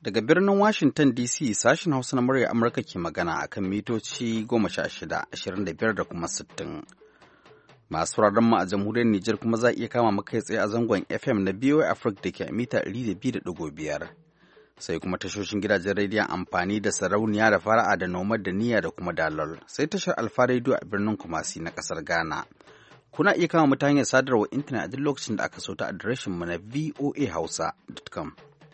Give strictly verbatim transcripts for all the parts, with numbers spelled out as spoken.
Daga birnin Washington D C sashen Hausa na murya Amurka ke magana akan mitoci goma sha shida, ashirin da biyar da kuma sittin. Masu wuraren mu a jamhuriyar Nijar kuma za a iya kama maka tsaye a zangon F M na B O A Africa da ke a mita ɗari da biyu da ɗigo biyar. Sai kuma tashoshin gidajen rediyon amfani da sarauniya da fara'a da nomad da niyya da kuma dalol. Sai tashar Alfa Radio a birnin Kumasi na ƙasar Ghana. Kuna iya kama mu ta hanyar sadarwar intanet a duk lokacin da aka so ta adireshin mu na v o a hausa dot com.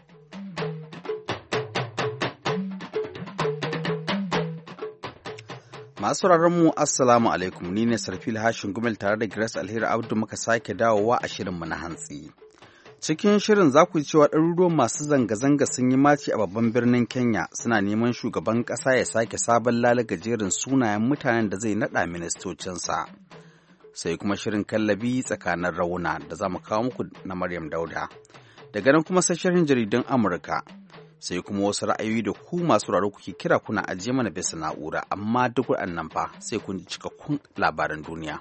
Masu mu Assalamu alaikum, ni ne Sarfil Hashin Gumel tare da Grace Alheri Abdu muka sake dawowa a shirinmu na hantsi. Cikin shirin za ku ji cewa ɗaruruwan masu zanga-zanga sun yi maci a babban birnin Kenya suna neman shugaban ƙasa ya sake sabon lalaga jerin sunayen mutanen da zai naɗa ministocinsa. Sai kuma shirin kallabi tsakanin rauna da za mu kawo muku na Maryam Dauda. Daga nan kuma sai shirin jaridun Amurka. Sai kuma wasu ra'ayoyi da ku masu raro kuke kira kuna ajiye mana bisa na'ura, amma duk waɗannan fa sai kun ji cikakkun labaran duniya.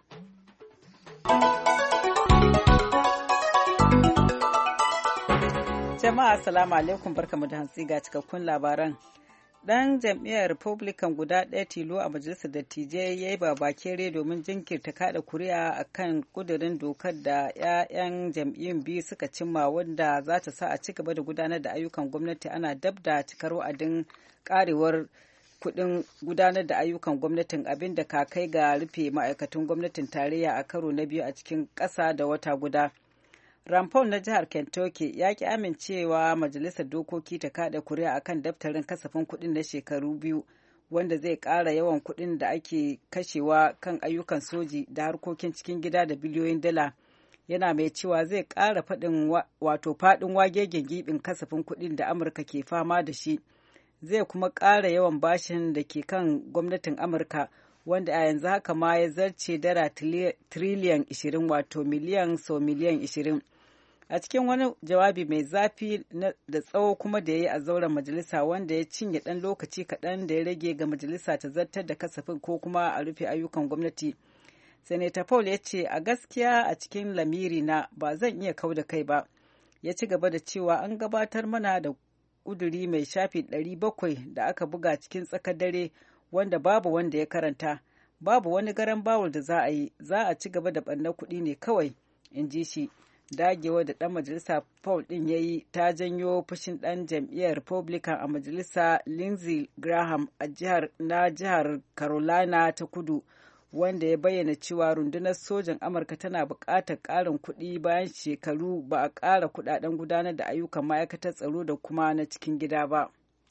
Jama'a assalamu alaikum, barkamu da hantsi ga cikakkun labaran. Dan jam'iyyar Republican guda ɗaya tilo a majalisar dattijai ya yi babakere domin jinkirta kada kuri'a a kan kudurin dokar da 'ya'yan jam'iyyun biyu suka cimma wanda za ta sa a ci gaba da gudanar da ayyukan gwamnati ana dab da cikar wa'adin karewar kuɗin gudanar da ayyukan gwamnatin, abin da ka kai ga rufe ma'aikatan gwamnatin tarayya a karo na biyu a cikin ƙasa da wata guda. Rampon na jihar Kentucky ya ki amincewa majalisar dokoki ta kada kuri'a akan daftarin kasafin kuɗin na shekaru biyu wanda zai ƙara yawan kuɗin da ake kashewa kan ayyukan soji da harkokin cikin gida da biliyoyin dala. Yana mai cewa zai ƙara faɗin wato faɗin wagegen gibin kasafin kuɗin da Amurka ke fama da shi. Zai kuma ƙara yawan bashin da ke kan gwamnatin Amurka wanda a yanzu haka ma ya zarce dala tiriliyan ishirin wato miliyan sau miliyan ishirin. A cikin wani jawabi mai zafi da tsawo kuma da ya yi a zauren majalisa wanda ya cinye ɗan lokaci kaɗan da ya rage ga majalisa ta zartar da kasafin ko kuma a rufe ayyukan gwamnati. Senator Paul ya ce a gaskiya a cikin lamiri na ba zan iya kau da kai ba. Ya ci gaba da cewa an gabatar mana da ƙuduri mai shafi ɗari bakwai da aka buga cikin tsakar dare wanda babu wanda ya karanta. Babu wani garan bawul da za a yi, za a ci gaba da ɓannar kuɗi ne kawai, in ji shi. Dagewa da ɗan majalisa Paul ɗin ya yi ta janyo fushin ɗan jam'iyyar Republican a majalisa Lindsey Graham a jihar na jihar Carolina ta kudu, wanda ya bayyana cewa rundunar sojan Amurka tana buƙatar ƙarin kuɗi bayan shekaru ba a ƙara kuɗaɗen gudanar da ayyukan ma'aikatar tsaro da kuma na cikin gida ba.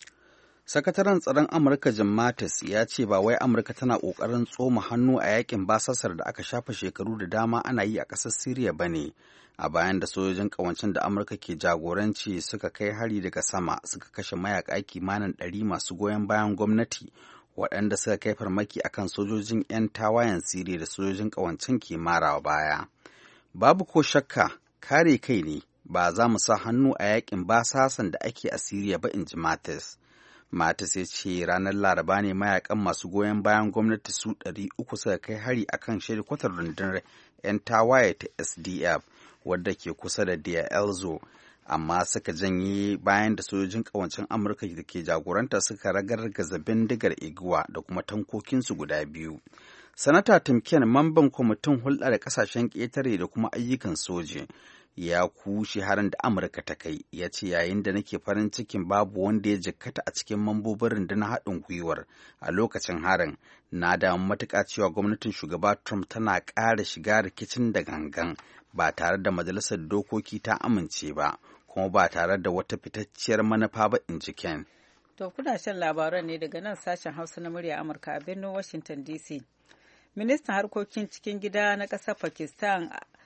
Sakataren tsaron Amurka Jim Mattis ya ce ba wai Amurka tana ƙoƙarin tsoma hannu a yakin basasar da aka shafa shekaru da dama ana yi a ƙasar Siriya ba ne, a bayan da sojojin ƙawancen da Amurka ke jagoranci suka kai hari daga sama suka kashe mayaƙa kimanin ɗari masu goyon bayan gwamnati waɗanda suka kai farmaki akan sojojin 'yan tawayen Siriya da sojojin ƙawancen ke marawa baya. Babu ko shakka kare kai ne, ba za mu sa hannu a yakin basasan da ake a Siriya ba, in ji Mattis. Mattis ya ce ranar Laraba ne mayakan masu goyon bayan gwamnati su ɗari uku suka kai hari akan shirkwatar rundunar 'yan tawaye ta S D F wadda ke kusa da Deir el-Zor, amma suka janye bayan da sojojin ƙawancen Amurka da ke jagoranta suka ragargaza bindigar Igwa da kuma tankokinsu guda biyu. Sanata Tim Kaine, mamban kwamitin hulɗa da ƙasashen ƙetare da kuma ayyukan soji, ya kushe harin da Amurka ta kai, ya ce yayin da nake farin cikin babu wanda ya jikkata a cikin mambobin rundunar haɗin gwiwar a lokacin harin, na damu matuƙa cewa gwamnatin shugaba Trump tana ƙara shiga rikicin da gangan ba tare da majalisar dokoki ta amince ba, kuma ba tare da wata fitacciyar manufa ba, in ji Ken. To kuna shan labaran ne daga nan sashen Hausa na murya Amurka a birnin Washington D C. Ministan harkokin cikin gida na ƙasar Pakistan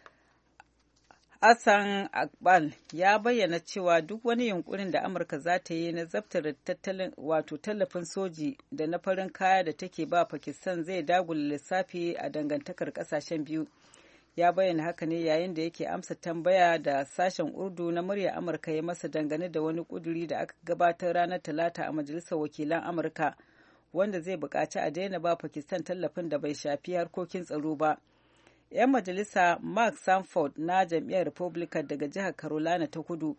Hassan Akbal ya bayyana cewa duk wani yunkurin da Amurka za ta yi na zabtar tattalin wato tallafin soji da na farin kaya da take ba Pakistan zai dagula lissafi a dangantakar kasashen biyu. Ya bayyana haka ne yayin da yake amsa tambaya da sashen Urdu na murya Amurka ya masa dangane da wani kuduri da aka gabatar ranar Talata a Majalisar Wakilan Amurka wanda zai buƙaci a daina ba Pakistan tallafin da bai shafi harkokin tsaro ba. 'Yan majalisa Mark Sanford na jam'iyyar Republican daga jihar Carolina ta kudu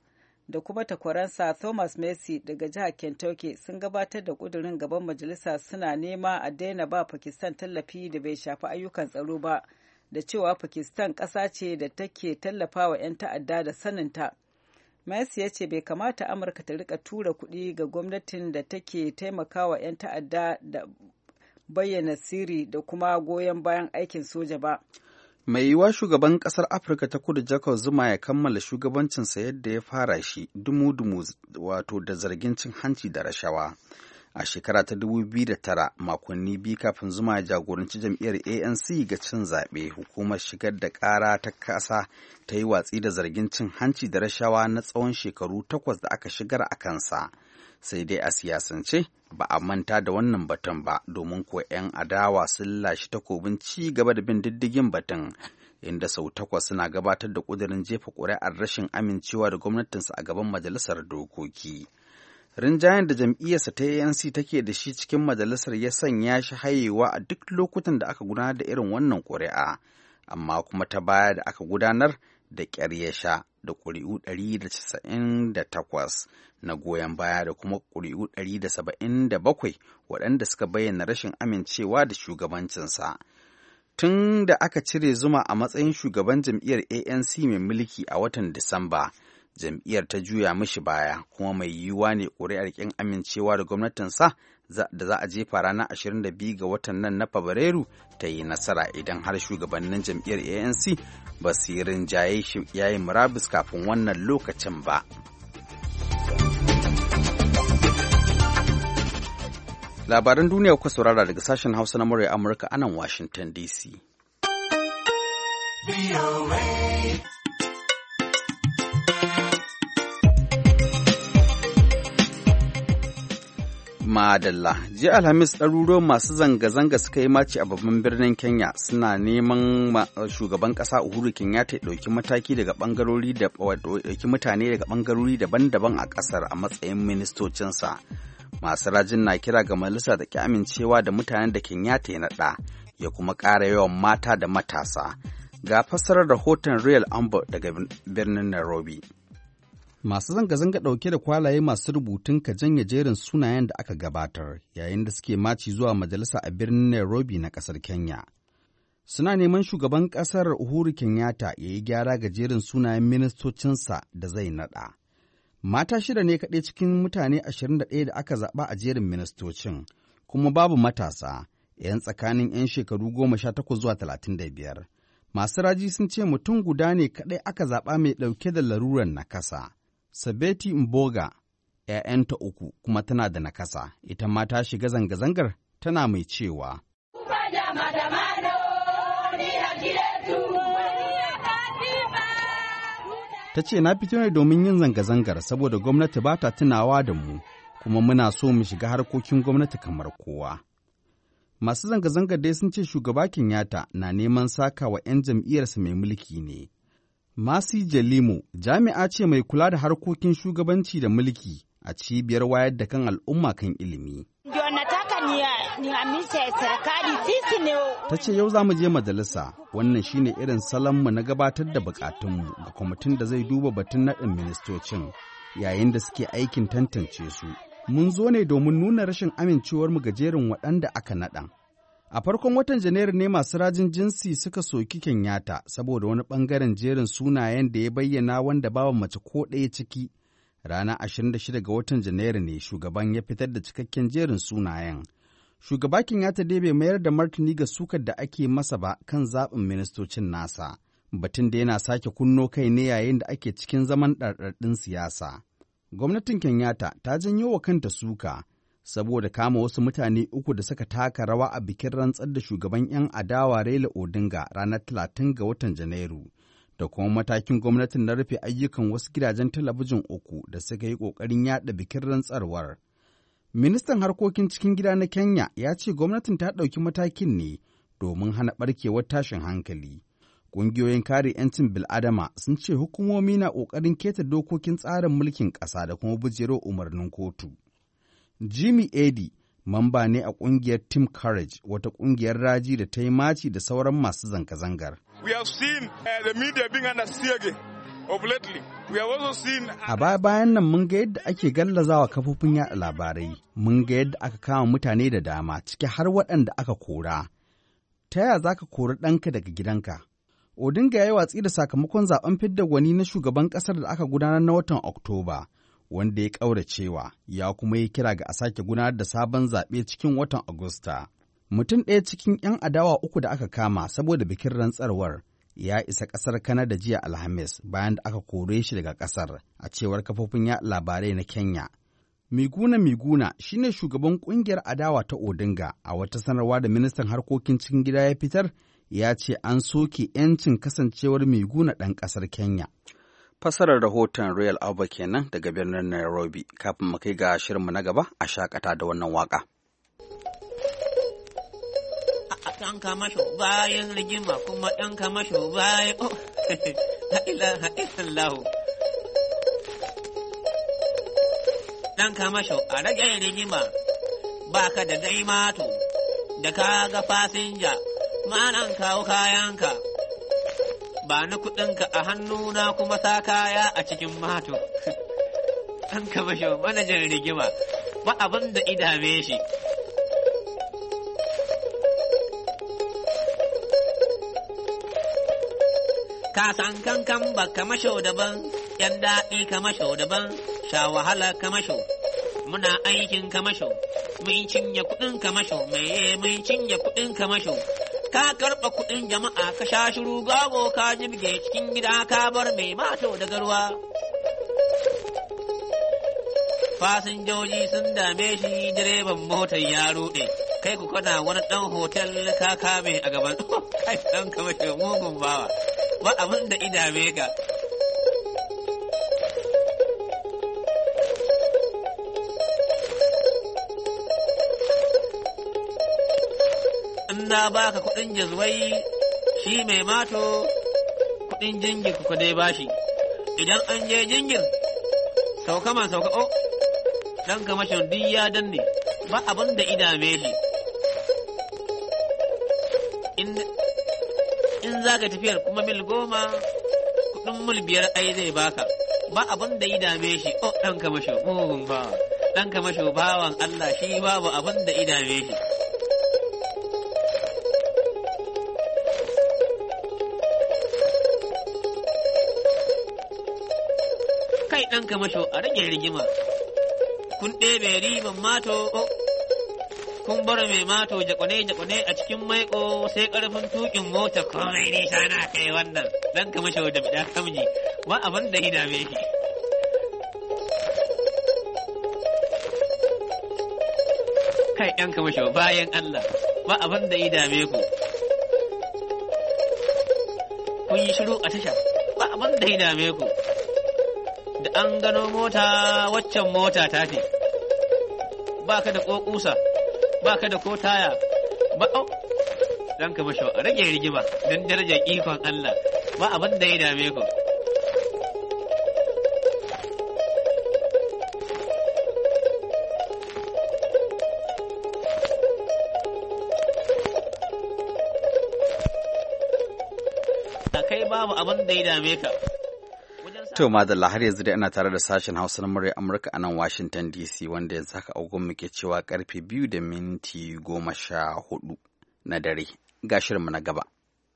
da kuma takwaransa Thomas Macy daga jihar Kentucky sun gabatar da ƙudurin gaban majalisa suna nema a daina ba Pakistan tallafi da bai shafi ayyukan tsaro ba, da cewa Pakistan ƙasa ce da take tallafawa 'yan ta'adda da saninta. Macy ya ce bai kamata Amurka ta rika tura kuɗi ga gwamnatin da take taimakawa 'yan ta'adda da bayyana sirri da kuma goyon bayan aikin soja ba. Mai yiwuwa shugaban ƙasar Afirka ta Kudu Jacob Zuma ya kammala shugabancinsa yadda ya fara shi dumu-dumu wato da zargin cin hanci da rashawa. A shekara ta dubu biyu da tara, makonni biyu kafin Zuma ya jagoranci jam'iyyar A N C ga cin zaɓe, hukumar shigar da ƙara ta ƙasa ta yi watsi da zargin cin hanci da rashawa na tsawon shekaru takwas da aka shigar a kansa. Sai dai a siyasance ba a manta da wannan batun ba, domin ko 'yan adawa sun lashe takobin ci gaba da bin diddigin batun, inda sau takwas suna gabatar da ƙudurin jefa ƙuri'ar rashin amincewa da gwamnatinsa a gaban majalisar dokoki. Rinjayen da jam'iyyarsa ta A N C take da shi cikin majalisar ya sanya shi hayewa a duk lokutan da aka gudanar da irin wannan ƙuri'a, amma kuma ta baya da aka gudanar da ƙyar ya sha da ƙuri'u ɗari da casa'in da takwas na goyon baya da kuma ƙuri'u ɗari da saba'in da bakwai waɗanda suka bayyana rashin amincewa da shugabancinsa. Tun da aka cire Zuma a matsayin shugaban jam'iyyar A N C mai mulki a watan Disamba, jam'iyyar ta juya mishi baya, kuma mai yiwuwa ne ƙuri'ar ƙin amincewa da gwamnatinsa da za a jefa ranar ashirin da biyu ga watan nan na Fabrairu ta yi nasara idan har shugabannin jam'iyyar A N C ba su yi rinjaye shi yayin murabus kafin wannan lokacin ba. Labaran duniya kuka saurara daga sashen Hausa na murya Amurka a nan Washington D C. Madalla, jiya Alhamis ɗaruruwan masu zanga-zanga suka yi maci a babban birnin Kenya suna neman shugaban ƙasa Uhuru Kenyatta ya ɗauki mataki daga ɓangarori da ɗauki mutane daga ɓangarori daban-daban a ƙasar a matsayin ministocinsa. Masu rajin na kira ga majalisa da ki amincewa da mutanen da Kenyatta ya naɗa, ya kuma ƙara yawan mata da matasa. Ga fassarar rahoton Real Amber daga birnin Nairobi. Masu zanga-zanga ɗauke da kwalaye masu rubutun ka janye jerin sunayen da aka gabatar yayin da suke maci zuwa majalisa a birnin Nairobi na ƙasar Kenya. Suna neman shugaban ƙasar Uhuru Kenyatta ya yi gyara ga jerin sunayen ministocinsa da zai naɗa. Mata shida ne kaɗai cikin mutane ashirin da ɗaya da aka zaɓa a jerin ministocin, kuma babu matasa, 'yan tsakanin 'yan shekaru goma sha takwas zuwa talatin da biyar. Masu raji sun ce mutum guda ne kaɗai aka zaɓa mai ɗauke da larurar nakasa. Sabeti Mboga, ‘ya'yanta uku kuma tana da nakasa, ita ma ta shiga zanga-zangar tana mai cewa. Ta ce na fito ne domin yin zanga-zangar saboda gwamnati ba ta tunawa da mu, kuma muna so mu shiga harkokin gwamnati kamar kowa. Masu zanga-zangar dai sun ce shugaba Kenyatta na neman saka wa 'yan jam'iyyarsa mai mulki ne. Masi Jalimo jami'a ce mai kula da harkokin shugabanci da mulki a cibiyar wayar da kan al'umma kan ilimi. Ta ce yau za mu je majalisa, wannan shine irin salonmu na gabatar da bukatunmu ga kwamitin da zai duba batun naɗin ministocin yayin da suke aikin tantance su. Mun zo ne domin nuna rashin amincewarmu ga jerin waɗanda aka naɗa. A farkon watan Janairu ne masu rajin jinsi suka soki Kenyatta saboda wani ɓangaren jerin sunayen da ya bayyana wanda babu mace ko ɗaya ciki. Ranar ashirin da shida ga watan Janairu ne shugaban ya fitar da cikakken jerin sunayen. Shugaba Kenyatta dai bai mayar da martani ga sukar da ake masa ba kan zaɓin ministocin nasa. Batun da yana sake kunno kai ne yayin da ake cikin zaman ɗarɗarɗin siyasa. Gwamnatin Kenyatta ta janyo wa kanta suka saboda kama wasu mutane uku da suka taka rawa a bikin rantsar da shugaban 'yan adawa Raila Odinga ranar talatin ga watan Janairu, da kuma matakin gwamnatin na rufe ayyukan wasu gidajen talabijin uku da suka yi ƙoƙarin yaɗa bikin rantsarwar. Ministan harkokin cikin gida na Kenya ya ce gwamnatin ta ɗauki matakin ne domin hana ɓarkewar tashin hankali. Ƙungiyoyin kare 'yancin bil'adama sun ce hukumomi na ƙoƙarin keta dokokin tsarin mulkin ƙasa da kuma bujero umarnin kotu. Jimmy Eddy, mamba ne a ƙungiyar Team Courage, wata ƙungiyar raji da ta yi maci da sauran masu zanga-zangar. We have seen uh, the media being under siege A baya-bayan nan mun ga yadda ake gallazawa kafofin yaɗa labarai, mun ga yadda aka kama mutane da dama ciki har waɗanda aka kora. Ta yaya za ka kori ɗanka daga gidanka? Odinga ya yi watsi da sakamakon zaben fidda gwani na shugaban ƙasar da aka gudanar na watan Oktoba, wanda ya ƙauracewa, ya kuma yi kira ga a sake gudanar da sabon zaɓe cikin watan Agusta. Mutum ɗaya cikin 'yan adawa uku da aka kama saboda bikin rantsarwar ya isa ƙasar Kanada jiya Alhamis bayan da aka kore shi daga ƙasar, a cewar kafofin yaɗa labarai na Kenya. Miguna Miguna shine shugaban ƙungiyar adawa ta Odinga. A wata sanarwa da ministan harkokin cikin gida ya fitar, ya ce an soke 'yancin kasancewar Miguna ɗan ƙasar Kenya. Fasarar rahoton Royal Alba kenan daga birnin Nairobi. Kafin mu kai ga shirinmu na gaba, a shakata da wannan waka. Ɗan kamasho bayan rigima kuma ɗan kamasho bayan oh la ilaha illallah. Ɗan kamasho a rage rigima baka da dai mato da ka ga fasinja ma'anan kawo kayanka ba na kuɗinka a hannuna kuma sa kaya a cikin mato. Ɗan kamasho manajan rigima ba abin da idame shi. Ka san kankan ba kamasho daban, ‘yan daɗi kamasho daban, sha wahala kamasho, muna aikin kamasho, mun cinye kuɗin kamasho, meye mun cinye kuɗin kamasho. Ka karɓa kuɗin jama'a ka sha shiru gago ka jibge cikin gida ka bar mai mato da garwa. Fasinjoji sun dame shi direban motar ya ruɗe, kai ku kana wani ɗan hotel ka kame a gaban kai ɗan kamasho mugun bawa. Ba abin da idame ka. In na baka kuɗin jazwai shi mai mato kuɗin jingir ku dai bashi. Idan an je jingir sauka man sauka o ɗan kamashin duk ya danne ba abin da idame shi. In za ka tafiyar kuma mil goma kudin mil biyar ai zai baka ba abin da ya dame shi. Oh ɗan kamasho mugun bawa ɗan kamasho bawan Allah shi babu abin da ya dame shi. Kai ɗan kamasho a rage rigima kun ɗebe riban mato oh. Kun bar mai mato jakwane-jakwane a cikin maiko sai ƙarfin tukin mota komai nisa na kai wannan ɗan kamasho da bida kamji ba abin da ya dame shi. Kai ɗan kamasho bayan Allah ba abin da ya dame ku. Kun yi shiru a tasha ba abin da ya dame ku. Da an gano mota waccan mota ta ce ba ka da ƙoƙusa. Ba ka da ko taya ba au dan ka masho rage rigima don darajar ikon Allah ba abin da ya dame ku. Kai babu abin da ya dame ka. To madalla har yanzu dai ana tare da sashen Hausa na murya Amurka a nan Washington D C wanda yanzu haka agogon muke cewa karfe biyu da minti goma sha hudu na dare. Ga shirinmu na gaba.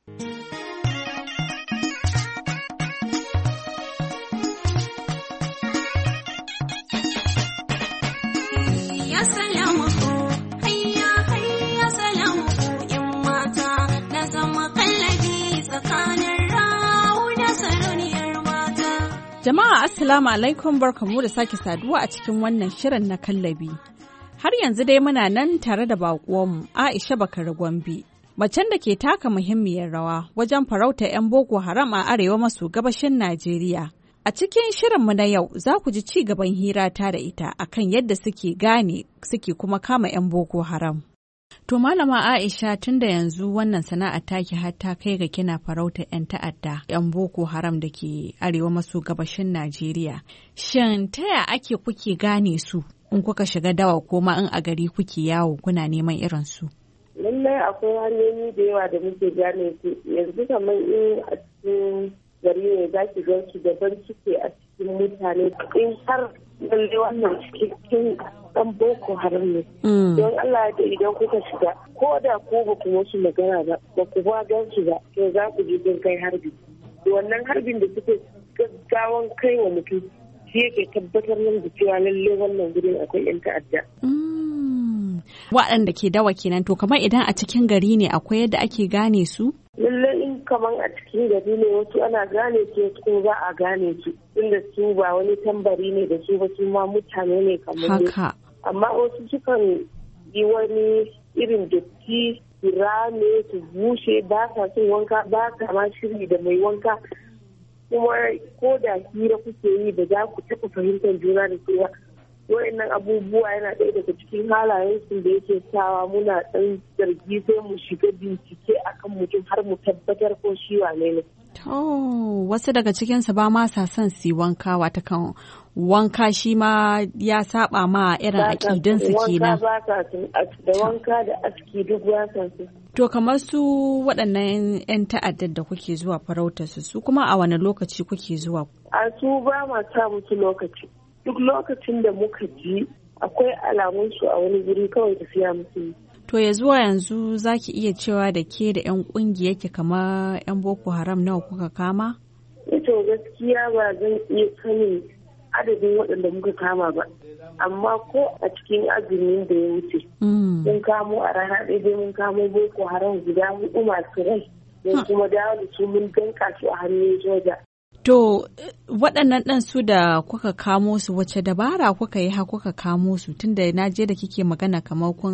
Jama'a Assalamu alaikum barkamu da sake saduwa a cikin wannan shirin na kallabi. Har yanzu dai muna nan tare da baƙuwanmu Aisha Bakari Gombe, macen da ke taka muhimmiyar rawa wajen farauta 'yan Boko Haram a arewa maso gabashin Najeriya. A cikin shirinmu na yau za ku ji ci gaban hira ta da ita akan yadda suke gane suke kuma kama 'yan Boko Haram. To Malama Aisha tun da yanzu wannan sana'a taki har ta kai ga kina farauta 'yan ta'adda 'yan Boko Haram da ke arewa maso gabashin Najeriya. Shin ta ya ake kuke gane su in kuka shiga dawa ko ma in a gari kuke yawo kuna neman irin su? Lallai akwai hanyoyi da yawa da muke gane su yanzu kamar in a cikin gari ne za ki gan su daban suke a cikin mutane in har lalle wannan cikin dan boko haram ne don Allah da idan kuka shiga ko da ko ba ku musu magana ba ba ku ba gan su ba to za ku ji sun kai harbi wannan harbin da suke gaggawan kai wa mutum shi yake tabbatar nan da cewa lalle wannan gurin akwai yan ta'adda. Waɗanda ke dawa kenan to kamar idan a cikin gari ne akwai yadda ake gane su? Lallai in kamar a cikin gari ne wasu ana gane su wasu ba a gane su inda su ba wani tambari ne da su ba su ma mutane ne kamar haka. Amma wasu sukan yi wani irin dotti su rame su bushe ba sa son wanka ba sa ma shiri da mai wanka kuma ko da hira kuke yi ba za ku taɓa fahimtar juna da su ba. Wa'annan abubuwa yana ɗaya daga cikin halayensu da yake sawa muna ɗan zargi sai mu shiga bincike akan mutum har mu tabbatar ko shi wane ne. To wasu daga cikinsu ba ma sa son su wanka wata kan wanka shi ma ya saba ma irin aƙidinsu kenan. Wanka ba sa son da wanka da aski duk ba sa son. To kamar su waɗannan 'yan ta'addar da kuke zuwa farautar su su kuma a wani lokaci kuke zuwa? A su ba ma sa musu lokaci. Duk lokacin da muka ji akwai alamunsu a wani guri kawai tafiya musu. To ya zuwa yanzu za ki iya cewa da ke da 'yan ƙungiyar ki kamar 'yan Boko Haram nawa kuka kama? To gaskiya ba zan iya sanin adadin waɗanda muka kama ba. Amma ko a cikin azumin da ya wuce. Mun kamo a rana ɗaya dai mun kamo Boko Haram guda huɗu masu rai. Mun kuma dawo da su mun danka su a hannun soja. To waɗannan ɗan su da kuka kamo su wace dabara kuka yi ha kuka kamo su tunda na je da kike magana kamar kun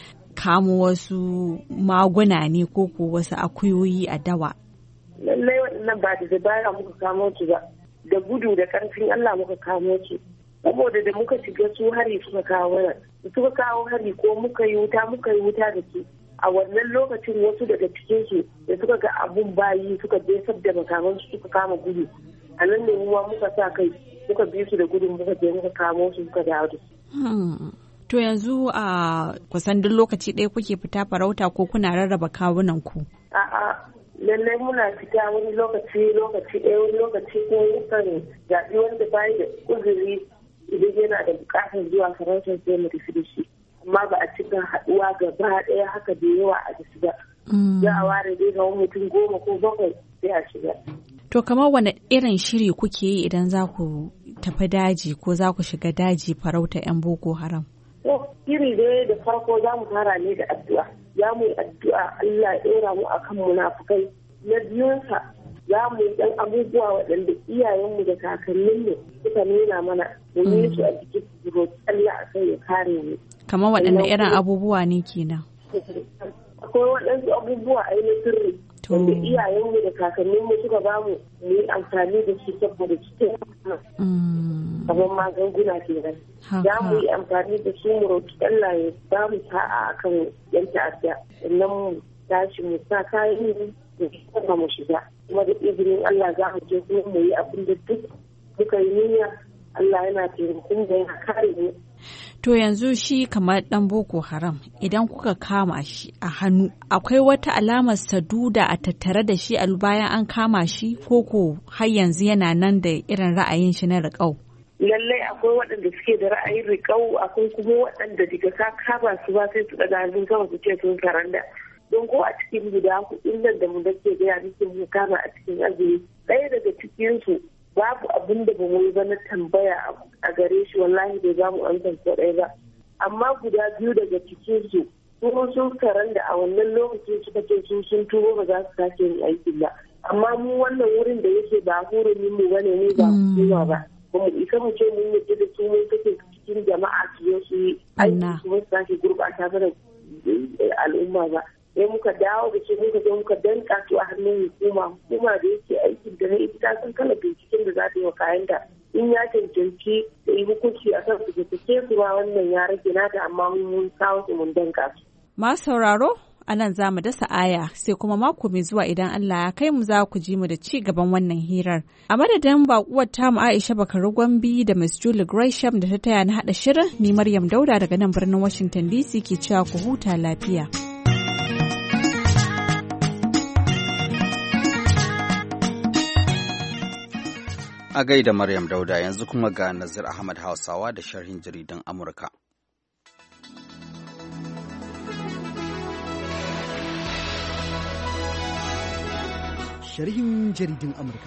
kamo wasu maguna ne ko ko wasu akuyoyi a dawa. Lallai waɗannan ba da dabara muka kamo su ba da gudu da ƙarfin Allah muka kamo su saboda da muka shiga su hari suka kawo mana da suka kawo hari ko muka yi wuta muka yi wuta da su. A wannan lokacin wasu daga cikinsu da suka ga abun bayi suka jefar da makamansu suka kama gudu a nan ne ruwa muka sa kai muka bi su da gudun muka je muka kamo su muka dawo da su. To yanzu a kusan duk lokaci ɗaya kuke fita farauta ko kuna rarraba kawunan ku? A'a lallai muna fita wani lokaci lokaci ɗaya wani lokaci ko yakan zaɓi wanda bayi da uzuri idan yana da buƙatar zuwa farautar sai mu tafi da shi. Amma ba a cika haɗuwa gaba ɗaya haka da yawa a da shiga. Za a ware dai ga mutum goma ko bakwai sai a shiga. To kamar wani irin shiri kuke yi idan za ku tafi daji ko za ku shiga daji farauta 'yan Boko Haram? To shiri dai da farko za mu fara ne da addu'a. Za mu yi addu'a Allah ya ɗora mu akan munafukai. Na biyunsa za mu yi ɗan abubuwa waɗanda iyayenmu da kakanninmu suka nuna mana mu yi su a cikin roƙi Allah a kai ya kare mu. Kamar waɗanne irin abubuwa ne kenan? Akwai waɗansu abubuwa a yi sirri wanda iyayenmu da kakanninmu suka ba mu mu yi amfani da su saboda cikin kamar magunguna kenan. Za mu yi amfani da su mu roƙi Allah ya ba mu sa'a akan yan ta'adda sannan mu tashi mu sa kayan yi da kuma mu shiga kuma da izinin Allah za mu je kuma mu yi abin da duk muka yi niyya Allah yana taimakon da yana kare mu. To yanzu shi kamar ɗan Boko Haram idan kuka kama shi a hannu akwai wata alamar saduda a tattare da shi a bayan an kama shi ko ko har yanzu yana nan da irin ra'ayin shi na riƙau? Lallai akwai waɗanda suke da ra'ayin riƙau akwai kuma waɗanda daga ka kama su ba sai su ɗaga hannun kama su ce sun karanda. Don ko a cikin guda kuɗin nan da mu da ke gaya nake mu kama a cikin azumi ɗaya daga cikinsu babu abin da ba mu yi ba na tambaya a gare shi wallahi bai za mu amsa ko ɗaya ba amma guda biyu daga cikin su kuma sun karanda a wannan lokacin suka ce sun sun tuwo ba za su sake yin aikin ba amma mu wannan wurin da yake ba hurumin mu bane ne ba kuma ba ba mu isa mu ce mun yi da su mun kake cikin jama'a su zo su yi aiki kuma su sake gurɓata mana al'umma ba sai muka dawo da shi muka zo muka danka su a hannun hukuma hukuma da yake aikin da na ita sun kala binciken da za ta yi wa kayan da in ya cancanci da yi hukunci a kan su da take su ma wannan ya rage nata amma mun kawo su mun danka su. Masu sauraro a nan za mu dasa aya sai kuma mako mai zuwa idan Allah ya kai mu za ku ji mu da ci gaban wannan hirar. A madadin bakuwar tamu Aisha Bakari Gwambi da Miss Julie Gresham da ta taya na haɗa shirin ni Maryam Dauda daga nan birnin Washington D C ke cewa ku huta lafiya. A gaida Maryam Dauda, yanzu kuma ga Nazir Ahmad Hausawa da sharhin jaridan Amurka. Sharhin jaridun Amurka.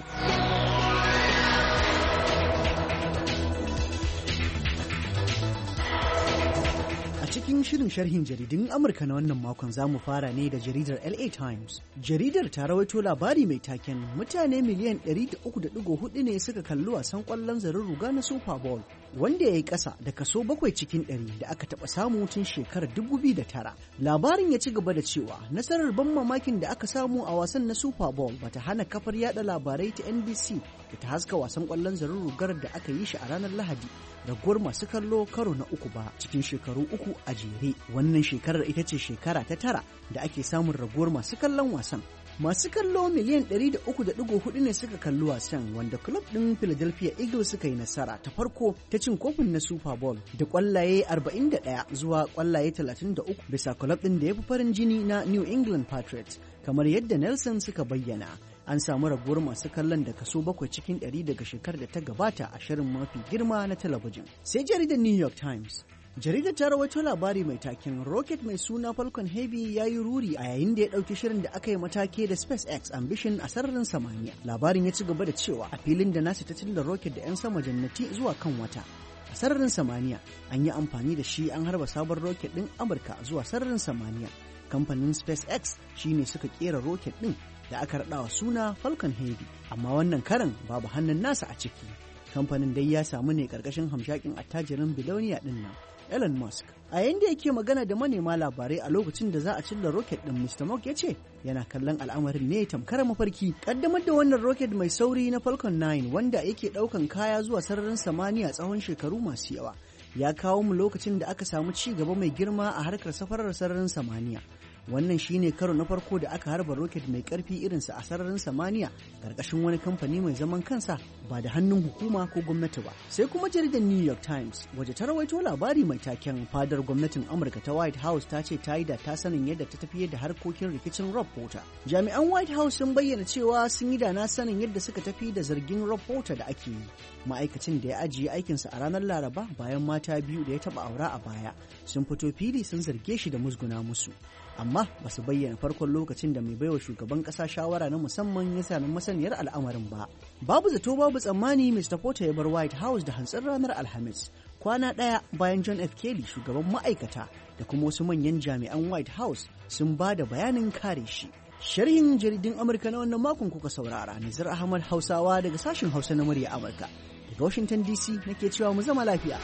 Cikin shirin sharhin jaridun Amurka na wannan makon za mu fara ne da jaridar L A Times. Jaridar ta rawaito labari mai taken mutane miliyan ɗari da uku da ɗigo hudu ne suka kalli wasan ƙwallon zarin ruga na Super Bowl, wanda ya yi ƙasa da kaso bakwai cikin ɗari da aka taɓa samu tun shekarar dubu biyu da tara. Labarin ya ci gaba da cewa nasarar ban mamakin da aka samu a wasan na Super Bowl bata hana kafar yada labarai ta N B C da ta haska wasan ƙwallon zarin rugar da aka yi shi a ranar Lahadi. Raguwar masu kallo karo na uku ba cikin shekaru uku a jere. Wannan shekarar ita ce shekara ta tara da ake samun raguwar masu kallon wasan. Masu kallo miliyan ɗari da uku da ɗigo hudu ne suka kalli wasan, wanda club ɗin Philadelphia Eagles suka yi nasara ta farko ta cin kofin na Super Bowl da ƙwallaye arba'in da ɗaya zuwa ƙwallaye talatin da uku bisa club ɗin da ya fi farin jini na New England Patriots, kamar yadda Nelson suka bayyana. An samu raguwar masu kallon da kaso bakwai cikin ɗari daga shekarar da ta gabata a shirin mafi girma na talabijin. Sai jaridar New York Times. Jaridar ta rawaito labari mai taken rocket mai suna Falcon Heavy ya yi ruri a yayin da ya ɗauki shirin da aka yi matake da SpaceX Ambition a sararin samaniya. Labarin ya ci gaba da cewa a filin da NASA ta cilla rocket da 'yan sama jannati zuwa kan wata. A sararin samaniya an yi amfani da shi an harba sabon rocket ɗin Amurka zuwa sararin samaniya. Kamfanin SpaceX shine suka kera rocket ɗin da aka raɗawa suna Falcon Heavy, amma wannan karan babu hannun nasa a ciki. Kamfanin dai ya samu ne ƙarƙashin hamshakin attajirin biloniya ɗin nan, Elon Musk. A yayin da yake magana da manema labarai a lokacin da za a cilla rocket ɗin, Mister Musk ya ce yana kallon al'amarin ne tamkar mafarki. Ƙaddamar da wannan rocket mai sauri na Falcon nine, wanda yake ɗaukan kaya zuwa sararin samaniya tsawon shekaru masu yawa, ya kawo mu lokacin da aka samu ci gaba mai girma a harkar safarar sararin samaniya. Wannan shine karo na farko da aka harba roket mai karfi irinsa a sararin samaniya karkashin wani kamfani mai zaman kansa ba da hannun hukuma ko gwamnati ba. Sai kuma jaridar New York Times waje ta rawaito labari mai taken fadar gwamnatin Amurka ta White House ta ce ta yi da ta sanin yadda ta tafiyar da harkokin rikicin Rob Porter. Jami'an White House sun bayyana cewa sun yi da na sanin yadda suka tafi da zargin Rob Porter da ake yi. Ma'aikacin da ya ajiye aikinsa a ranar Laraba bayan mata biyu da ya taba aura a baya sun fito fili sun zarge shi da musguna musu. Amma ba su bayyana farkon lokacin da mai baiwa shugaban kasa shawara na musamman ya sami masaniyar al'amarin ba. Babu zato babu tsammani Mister Porter ya bar White House da hantsin ranar Alhamis, kwana ɗaya bayan John F. Kelly, shugaban ma'aikata da kuma wasu manyan jami'an White House sun ba da bayanin kare shi. Sharhin jaridun Amurka na wannan makon kuka saurara. Nazir Ahmad Hausawa daga sashen Hausa na murya Amurka. Daga Washington D C nake cewa mu zama lafiya.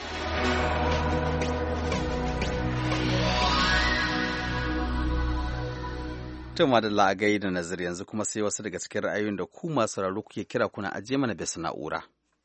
Tuma da la'agai da nazar yanzu kuma sai wasu daga cikin ra'ayoyin da ku masu sauraro kuke kira kuna aje mana bisa na'ura.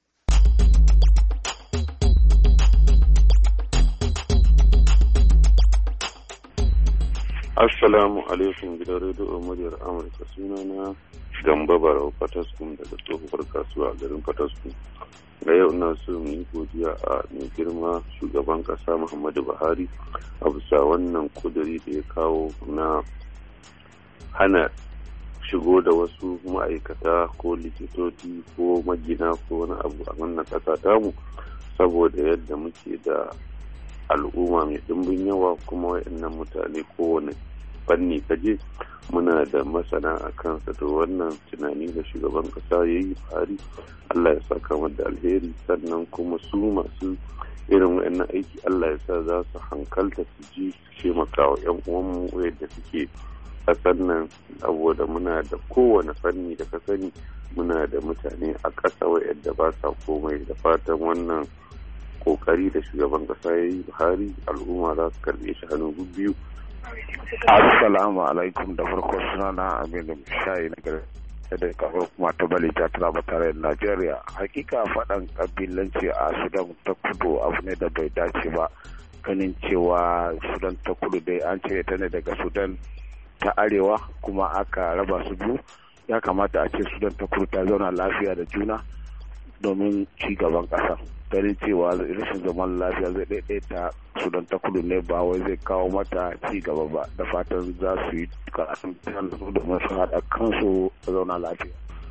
Assalamu alaikum gidan rediyo muryar Amurka, sunana Gamba Barau Fataskum daga tsohuwar kasuwa a garin Fataskum. Ga yau ina so mu yi godiya a mai girma shugaban kasa Muhammadu Buhari a bisa wannan kuduri da ya kawo na hana shigo da wasu ma'aikata ko likitoci ko magina ko wani abu a wannan ƙasa tamu, saboda yadda muke da al'umma mai ɗimbin yawa kuma wa'annan mutane kowane fanni kaje muna da masana a kansa. To wannan tunani da shugaban ƙasa ya yi fari, Allah ya saka mu da alheri, sannan kuma su masu irin wa'annan aiki Allah ya sa za su hankalta su ji su taimaka wa 'yan uwanmu yadda suke ƙasar nan, saboda muna da kowane fanni da ka sani muna da mutane a ƙasa wa'yanda ba sa komai. Da fatan wannan kokari da shugaban ƙasa ya yi Buhari al'umma za su karɓe shi hannu biyu. Assalamu alaikum, da farko suna na Aminu Shayi na gari da kafar kuma ta Balija ta raba tare da Najeriya. Hakika faɗan ƙabilanci a Sudan ta kudu abu ne da bai dace ba, ganin cewa Sudan ta kudu dai an cire ta ne daga Sudan ta arewa kuma aka raba su biyu. Ya kamata a ce Sudan ta kudu ta zauna lafiya da juna domin ci gaban ƙasa. Ganin cewa rashin zaman lafiya zai daidaita Sudan ta kudu ne, ba wai zai kawo mata ci gaba ba. Da fatan za su yi karatun domin su haɗa kansu a zauna lafiya.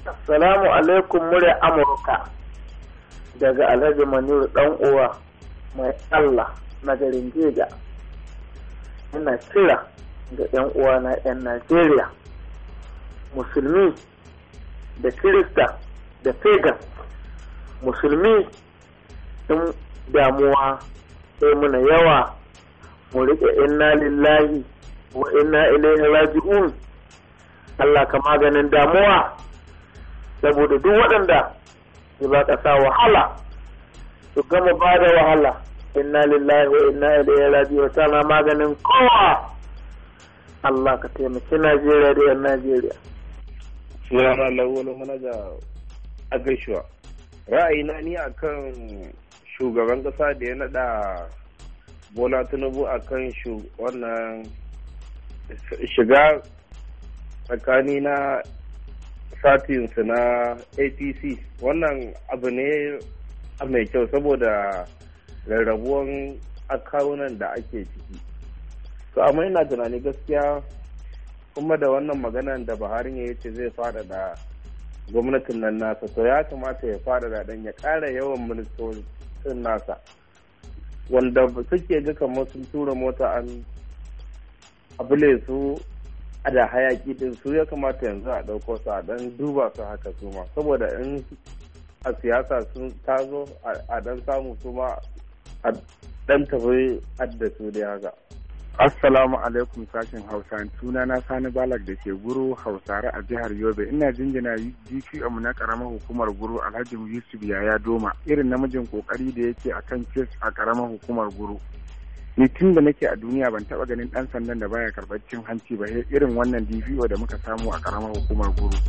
Assalamu alaikum murya Amurka daga Alhaji Manuru dan uwa mai Allah na garin Jega. Ina kira ga ‘yan uwa na ‘yan Najeriya, musulmi da Kirista da pagan. Musulmi in damuwa sai muna yawa mu riƙe inna lillahi wa inna ilaihi raji'un. Allah ka maganin damuwa, saboda duk waɗanda ya ba ƙasa wahala su gama ba da wahala. Inna lillahi wa inna ilaihi raji'un tana maganin kowa. Allah ka taimaki Najeriya da ‘yan Najeriya. Sunana Lawal Manaja a gaishuwa. Ra'ayina ni akan shugaban ƙasa da ya naɗa Bola Tinubu akan wannan shiga tsakani na satinsu na A P C. Wannan abu ne mai kyau saboda rarrabuwan akawunan da ake ciki. To amma ina tunani gaskiya kuma da wannan maganan da Buhari ya ce zai faɗaɗa gwamnatin nan nasa, to ya kamata ya faɗaɗa dan ya ƙara yawan ministocin nasa, wanda suke ga kamar sun tura mota an abule su a da hayaki din su ya kamata yanzu a ɗauko su a dan duba su haka su ma, saboda in a siyasa sun tazo a dan samu su ma a dan tafi adda su dai haka. Assalamu alaikum sashen Hausa, suna na Sani Balak da ke Guru Hausare a jihar Yobe. Ina jinjina D P M na karamar hukumar Guru Alhaji Yusuf Yaya Doma irin namijin kokari da yake akan kes a karamar hukumar Guru. Ni tun da nake a duniya ban taba ganin dan sandan da baya karɓar cin hanci ba irin wannan D P O da muka samu a karamar hukumar Guru.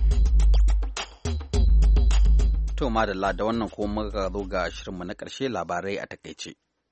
To madalla da wannan kuma muka zo ga shirinmu na ƙarshe, labarai a takaice.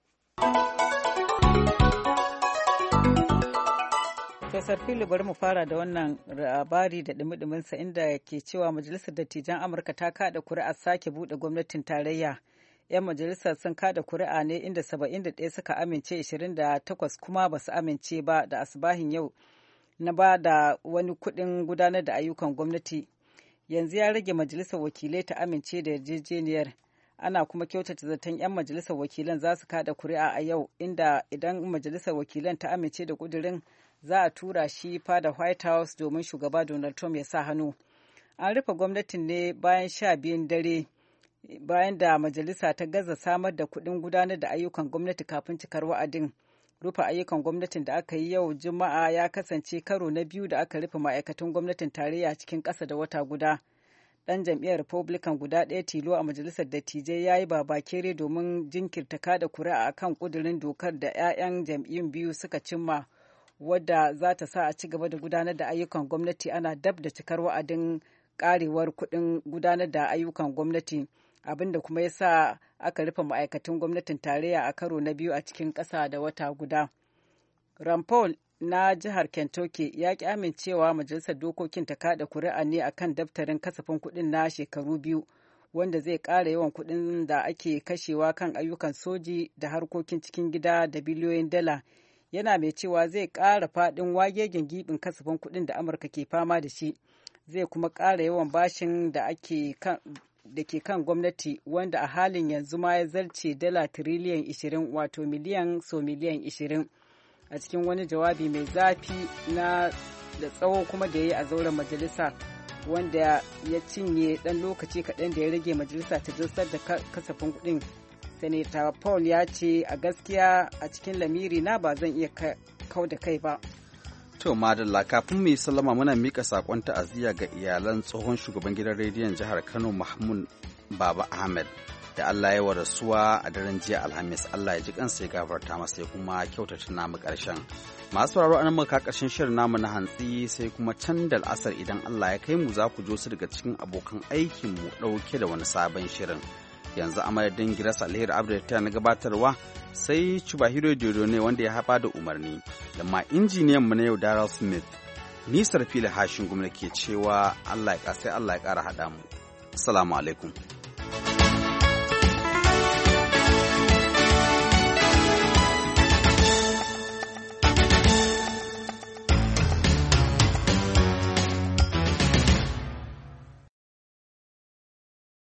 Profesor Fili, bari mu fara da wannan labari da dumi-duminsa inda ke cewa Majalisar Dattijan Amurka ta kada kuri'a sake buɗe gwamnatin tarayya. 'Yan majalisar sun kada kuri'a ne inda saba'in da ɗaya suka amince, ashirin da takwas kuma ba su amince ba da asibahin yau na ba da wani kuɗin gudanar da ayyukan gwamnati. Yanzu ya rage majalisar wakilai ta amince da yarjejeniyar. Ana kuma kyautata zaton 'yan majalisar wakilan za su kada kuri'a a yau, inda idan majalisar wakilan ta amince da kudirin za a tura shi fada White House domin shugaba Donald Trump ya sa hannu. An rufe gwamnatin ne bayan sha biyun dare bayan da majalisa ta gaza samar da kuɗin gudanar da ayyukan gwamnati kafin cikar wa'adin. Rufe ayyukan gwamnatin da aka yi yau Juma'a ya kasance karo na biyu da aka rufe ma'aikatan gwamnatin tarayya cikin ƙasa da wata guda. Ɗan jam'iyyar Republican guda ɗaya tilo a majalisar dattijai ya yi babakere domin jinkirta kada kuri'a akan ƙudurin dokar da 'ya'yan jam'iyyun biyu suka cimma, wadda za ta sa a ci gaba da gudanar da ayyukan gwamnati ana dab da cikar wa'adin karewar kuɗin gudanar da ayyukan gwamnati, abinda kuma ya sa aka rufe ma'aikatan gwamnatin tarayya a karo na biyu a cikin ƙasa da wata guda. Rand Paul na jihar Kentucky ya ƙi amincewa majalisar dokokin ta kada kuri'a ne akan daftarin kasafin kuɗin na shekaru biyu, wanda zai ƙara yawan kuɗin da ake kashewa kan ayyukan soji da harkokin cikin gida da biliyoyin dala. Yana mai cewa zai ƙara faɗin wagegen giɓin kasafin kuɗin da Amurka ke fama da shi, zai kuma ƙara yawan bashin da ake kan da ke kan gwamnati, wanda a halin yanzu ma ya zarce dala tiriliyan ishirin, wato miliyan so miliyan ishirin. A cikin wani jawabi mai zafi na da tsawo kuma da ya yi a zauren majalisa, wanda ya cinye ɗan lokaci kaɗan da ya rage majalisa ta jinsar da kasafin kuɗin, Senator Paul ya ce a gaskiya a cikin lamiri na ba zan iya kau da kai ba. To madalla, kafin mu yi sallama muna mika sakon ta'aziyya ga iyalan tsohon shugaban gidan rediyon jihar Kano Mahmud Baba Ahmed da Allah ya rasuwa a daren jiya Alhamis. Allah ya ji kansa ya gafarta masa ya kuma kyautata namu karshen. Masu sauraro an muka karshen shirin namu na hantsi, sai kuma can da al'asar idan Allah ya kai mu za ku jo su daga cikin abokan aikin mu dauke da wani sabon shirin. Yanzu a madadin Giras Alheri Abdul ta na gabatarwa, sai Chubahiro Dodo ne wanda ya haɓa da umarni, da ma injiniyan mu na yau Daryl Smith. Nisar fili hashin gwamnati ke cewa Allah ya ƙara haɗa mu. Assalamu alaikum.